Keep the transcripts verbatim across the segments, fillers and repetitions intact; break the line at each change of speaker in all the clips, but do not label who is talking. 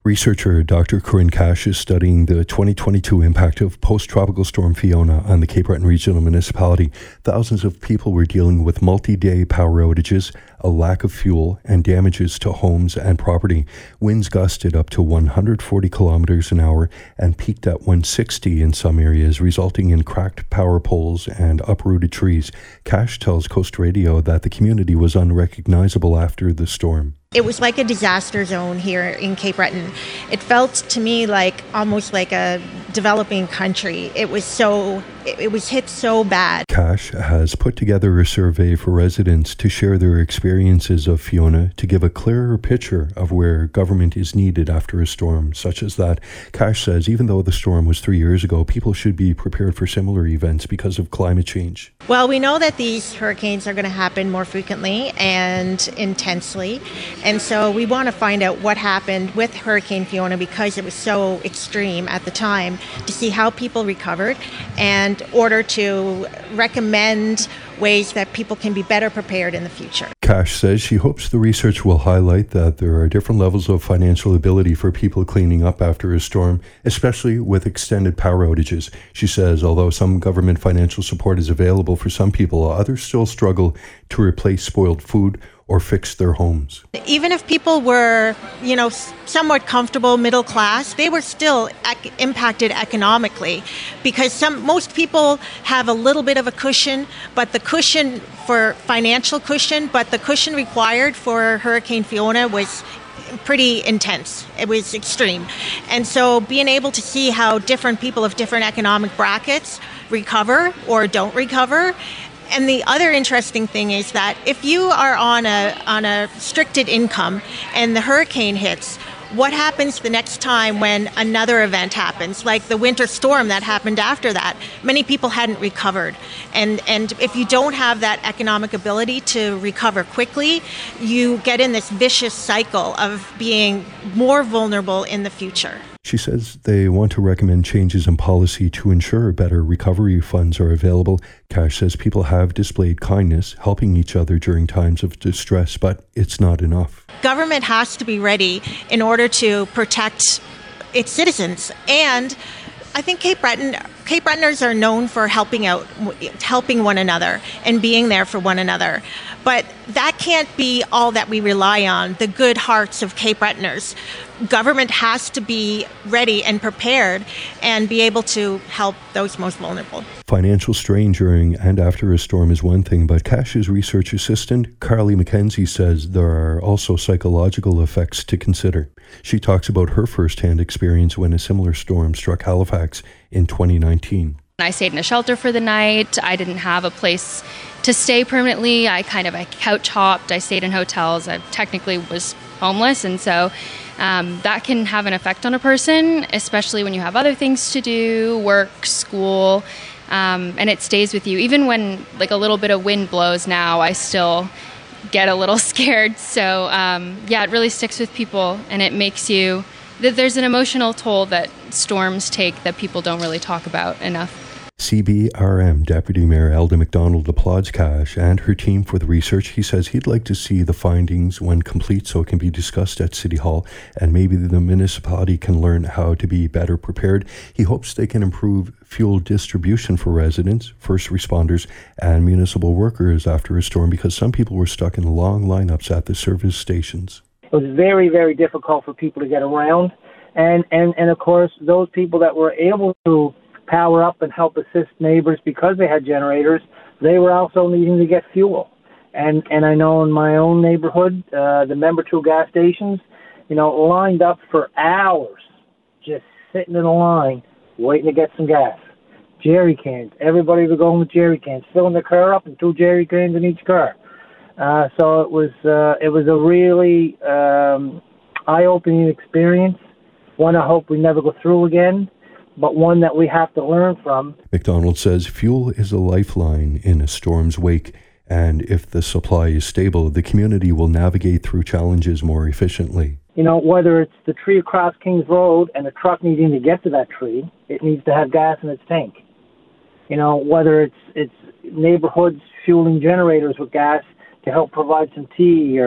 Researcher Doctor Corinne Cash is studying the twenty twenty-two impact of post-tropical storm Fiona on the Cape Breton Regional Municipality. Thousands of people were dealing with multi-day power outages, a lack of fuel, and damages to homes and property. Winds gusted up to one hundred forty kilometers an hour and peaked at one hundred sixty in some areas, resulting in cracked power poles and uprooted trees. Cash tells Coast Radio that the community was unrecognizable after the storm.
It was like a disaster zone here in Cape Breton. It felt to me like almost like a developing country. It was so, it, it was hit so bad.
Cash has put together a survey for residents to share their experiences of Fiona to give a clearer picture of where government is needed after a storm such as that. Cash says even though the storm was three years ago, people should be prepared for similar events because of climate change.
Well, we know that these hurricanes are going to happen more frequently and intensely. And so we want to find out what happened with Hurricane Fiona because it was so extreme at the time, to see how people recovered and order to recommend ways that people can be better prepared in the future.
Cash says she hopes the research will highlight that there are different levels of financial ability for people cleaning up after a storm, especially with extended power outages. She says although some government financial support is available for some people, others still struggle to replace spoiled food or fix their homes.
Even if people were, you know, somewhat comfortable, middle class, they were still ec- impacted economically because some most people have a little bit of a cushion, but the cushion for financial cushion, but the cushion required for Hurricane Fiona was pretty intense. It was extreme. And so being able to see how different people of different economic brackets recover or don't recover. And the other interesting thing is that if you are on a on a restricted income and the hurricane hits, what happens the next time when another event happens, like the winter storm that happened after that? Many people hadn't recovered. And, and if you don't have that economic ability to recover quickly, you get in this vicious cycle of being more vulnerable in the future.
She says they want to recommend changes in policy to ensure better recovery funds are available. Cash says people have displayed kindness, helping each other during times of distress, but it's not enough.
Government has to be ready in order to protect its citizens. And I think Cape Breton, Cape Bretoners are known for helping out, helping one another and being there for one another. But that can't be all that we rely on, the good hearts of Cape Bretoners. Government has to be ready and prepared and be able to help those most vulnerable.
Financial strain during and after a storm is one thing, but Cash's research assistant, Carly McKenzie, says there are also psychological effects to consider. She talks about her first-hand experience when a similar storm struck Halifax in twenty nineteen.
I stayed in a shelter for the night. I didn't have a place to stay permanently. I kind of I couch hopped. I stayed in hotels. I technically was homeless, and so um, that can have an effect on a person, especially when you have other things to do, work, school, um, and it stays with you. Even when like a little bit of wind blows now, I still get a little scared. So um, yeah, it really sticks with people, and it makes you. There's an emotional toll that storms take that people don't really talk about enough.
C B R M Deputy Mayor Elda McDonald applauds Cash and her team for the research. He says he'd like to see the findings when complete so it can be discussed at City Hall and maybe the municipality can learn how to be better prepared. He hopes they can improve fuel distribution for residents, first responders, and municipal workers after a storm because some people were stuck in long lineups at the service stations.
It was very, very difficult for people to get around. And, and, and of course, those people that were able to power up and help assist neighbors because they had generators, they were also needing to get fuel. And and I know in my own neighborhood, uh, the Member two gas stations, you know, lined up for hours, just sitting in a line, waiting to get some gas. Jerry cans. Everybody was going with jerry cans, filling their car up and two jerry cans in each car. Uh, so it was uh, it was a really um, eye-opening experience. One I hope we never go through again, but one that we have to learn from.
McDonald says fuel is a lifeline in a storm's wake, and if the supply is stable, the community will navigate through challenges more efficiently.
You know, whether it's the tree across Kings Road and a truck needing to get to that tree, it needs to have gas in its tank. You know, whether it's it's neighborhoods fueling generators with gas to help provide some tea or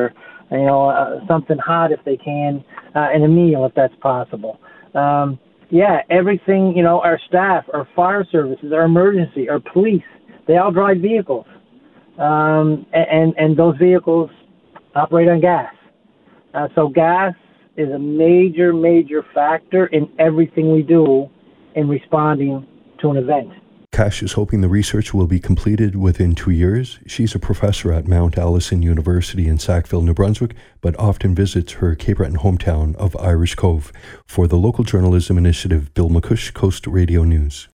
you know, uh, something hot if they can, uh, and a meal if that's possible. Um, yeah, everything, you know, our staff, our fire services, our emergency, our police, they all drive vehicles. Um, and, and those vehicles operate on gas. Uh, so gas is a major, major factor in everything we do in responding to an event.
Cash is hoping the research will be completed within two years. She's a professor at Mount Allison University in Sackville, New Brunswick, but often visits her Cape Breton hometown of Irish Cove. For the Local Journalism Initiative, Bill McCush, Coast Radio News.